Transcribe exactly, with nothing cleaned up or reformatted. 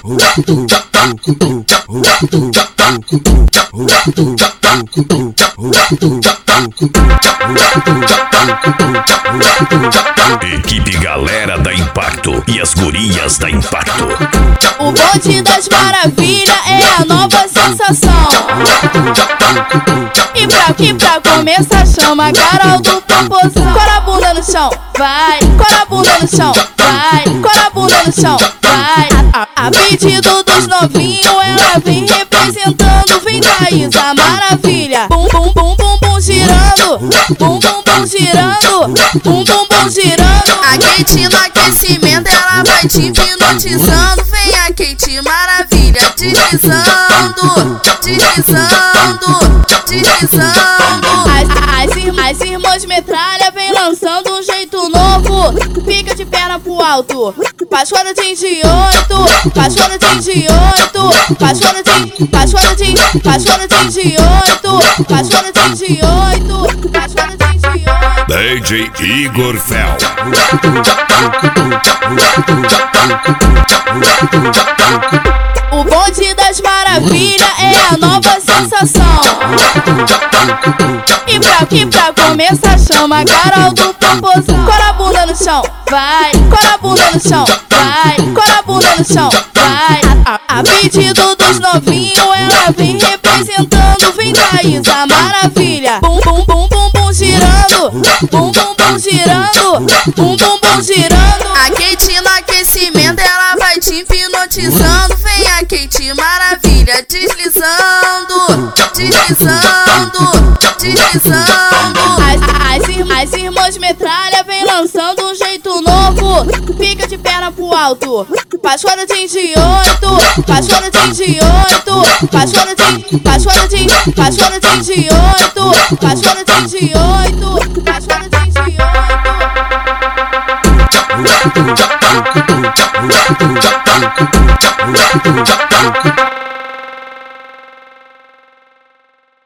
Equipe Galera da Impacto e as gurias da Impacto. O bonde das maravilhas é a nova sensação. E pra, e pra começar chama a Carol do Popozão. Cora a bunda no chão, vai. Cora a bunda no chão, vai. Cora a bunda no chão, vai. A, a, a pedido dos novinhos ela vem representando. Vem Thaís, a maravilha. Bum, bum, bum, bum, bum, girando. Bum, bum, bum, girando. Bum, bum, bum, girando. A Kate no aquecimento ela vai te hipnotizando. Vem a Kate maravilha, deslizando, deslizando, deslizando. As, as, as irmãs metralha vem lançando um jeito novo. Fica de perna pro alto, pachoradinho de oito, pachoradinho de oito, pachoradinho, pachoradinho, pachoradinho de oito, pachoradinho de oito, pachoradinho de oito. D J Igor Fel. O bonde das maravilhas é a nova sensação. E pra, e pra começar chama a Carol do Popozão. Cora a bunda no chão, vai. Cora a bunda no chão, vai. Cora a bunda no chão, vai. A, a, a pedido dos novinhos ela vem representando. Vem Thaís, a maravilha. Bum, bum, bum, bum, bum, girando. Bum, bum, bum, girando. Bum, bum, bum, girando. A Kate no aquecimento ela vai te hipnotizando. Vem a Kate maravilha, deslizando, deslizando, deslizando. As, as, as irmãs metralha vem lançando um jeito novo. Fica de perna pro alto, pachoradinho de oito, pachoradinho de oito, pachoradinho, pachoradinho, pachoradinho de oito, pachoradinho de oito, pachoradinho de oito.